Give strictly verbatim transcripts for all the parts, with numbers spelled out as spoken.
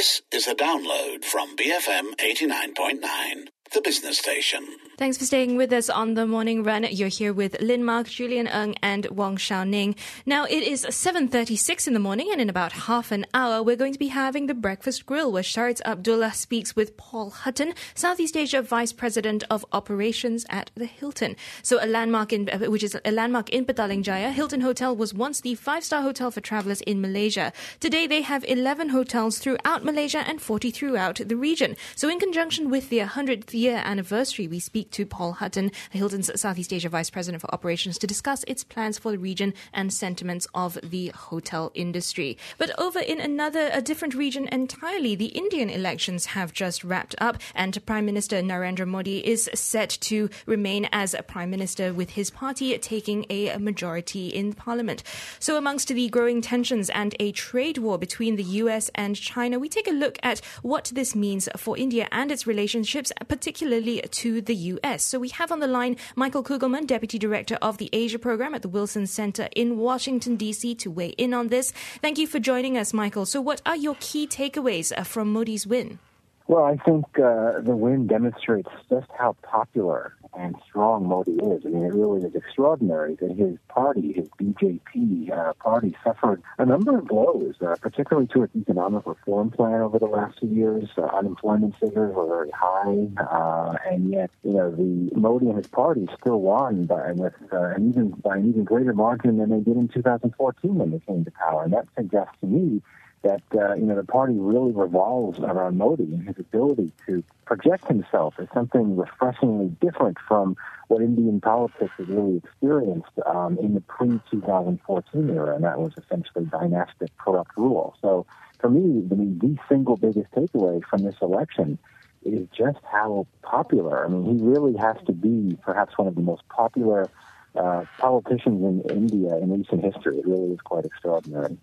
This is a download from B F M eighty-nine point nine, the business station. Thanks for staying with us on The Morning Run. You're here with Lin Mark, Julian Ng and Wong Shao Ning. Now, it is seven thirty-six in the morning, and in about half an hour, we're going to be having the Breakfast Grill, where Shariz Abdullah speaks with Paul Hutton, Southeast Asia Vice President of Operations at the Hilton. So a landmark in, which is a landmark in Petaling Jaya, Hilton Hotel was once the five-star hotel for travellers in Malaysia. Today, they have eleven hotels throughout Malaysia and forty throughout the region. So in conjunction with their one hundredth year anniversary, we speak to Paul Hutton, Hilton's Southeast Asia Vice President for Operations, to discuss its plans for the region and sentiments of the hotel industry. But over in another, a different region entirely, the Indian elections have just wrapped up, and Prime Minister Narendra Modi is set to remain as a Prime Minister, with his party taking a majority in Parliament. So amongst the growing tensions and a trade war between the U S and China, we take a look at what this means for India and its relationships, particularly to the U S. So we have on the line Michael Kugelman, Deputy Director of the Asia Program at the Wilson Center in Washington, D C, to weigh in on this. Thank you for joining us, Michael. So what are your key takeaways from Modi's win? Well, I think uh, the win demonstrates just how popular and strong Modi is. I mean, it really is extraordinary that his party, his B J P uh, party, suffered a number of blows, uh, particularly to its economic reform plan over the last few years. Uh, unemployment figures were very high, uh, and yet, you know, the Modi and his party still won by with uh, an even by an even greater margin than they did in two thousand fourteen when they came to power. And that suggests to me that, uh, you know, the party really revolves around Modi and his ability to project himself as something refreshingly different from what Indian politics has really experienced um, in the pre twenty fourteen era, and that was essentially dynastic corrupt rule. So for me, the, the single biggest takeaway from this election is just how popular. I mean, he really has to be perhaps one of the most popular uh, politicians in India in recent history. It really is quite extraordinary.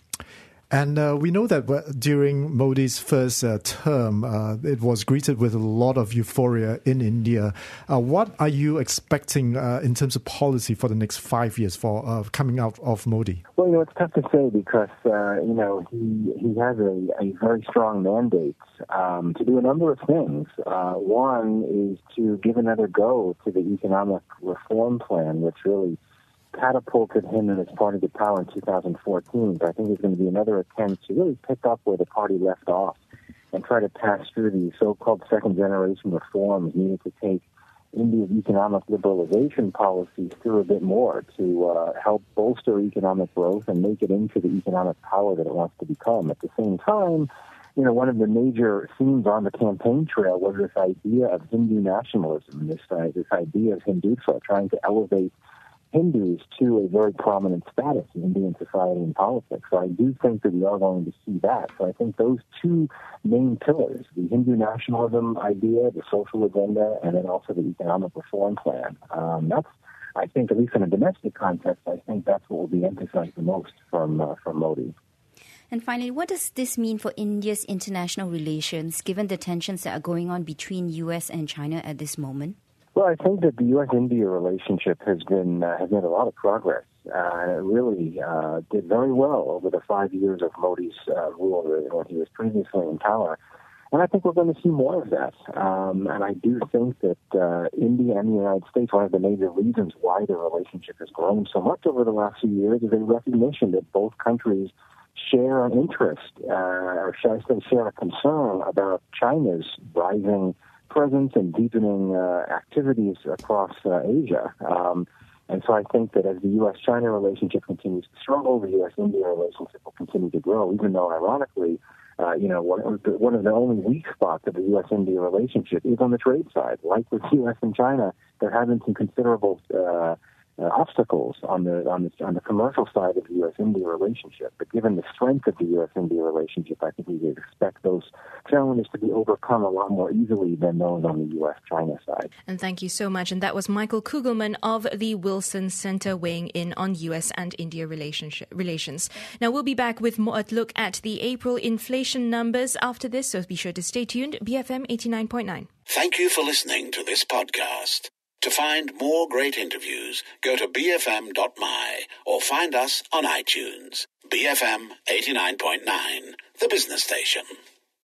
And uh, we know that during Modi's first uh, term, uh, it was greeted with a lot of euphoria in India. Uh, what are you expecting uh, in terms of policy for the next five years for uh, coming out of Modi? Well, you know, it's tough to say because, uh, you know, he he has a, a very strong mandate um, to do a number of things. Uh, one is to give another go to the economic reform plan, which really catapulted him and his party to power in two thousand fourteen. But I think there's going to be another attempt to really pick up where the party left off and try to pass through the so-called second-generation reforms needed to take India's economic liberalization policies through a bit more to uh, help bolster economic growth and make it into the economic power that it wants to become. At the same time, you know, one of the major themes on the campaign trail was this idea of Hindu nationalism, this, uh, this idea of Hindutva, trying to elevate Hindus to a very prominent status in Indian society and politics. So I do think that we are going to see that. So I think those two main pillars, the Hindu nationalism idea, the social agenda, and then also the economic reform plan, um, that's, I think, at least in a domestic context, I think that's what will be emphasized the most from, uh, from Modi. And finally, what does this mean for India's international relations, given the tensions that are going on between U S and China at this moment? Well, I think that the U S India relationship has been uh, has made a lot of progress. Uh, it really uh, did very well over the five years of Modi's uh, rule when he was previously in power. And I think we're going to see more of that. Um, and I do think that uh, India and the United States, one of the major reasons why the relationship has grown so much over the last few years is a recognition that both countries share an interest, uh, or should I say share a concern about China's rising presence and deepening uh, activities across uh, Asia. Um, and so I think that as the U S China relationship continues to struggle, the U S India relationship will continue to grow, even though, ironically, uh, you know, one of, the, one of the only weak spots of the U S India relationship is on the trade side. Like with U S and China, there have been some considerable uh, Uh, obstacles on the on the on the commercial side of the U S India relationship. But given the strength of the U S India relationship, I think we would expect those challenges to be overcome a lot more easily than those on the U S China side. And thank you so much. And that was Michael Kugelman of the Wilson Center weighing in on U S and India relationship, relations. Now, we'll be back with more look at the April inflation numbers after this, so be sure to stay tuned. B F M eighty-nine point nine. Thank you for listening to this podcast. To find more great interviews, go to b f m dot m y or find us on iTunes. B F M eighty-nine point nine, the business station.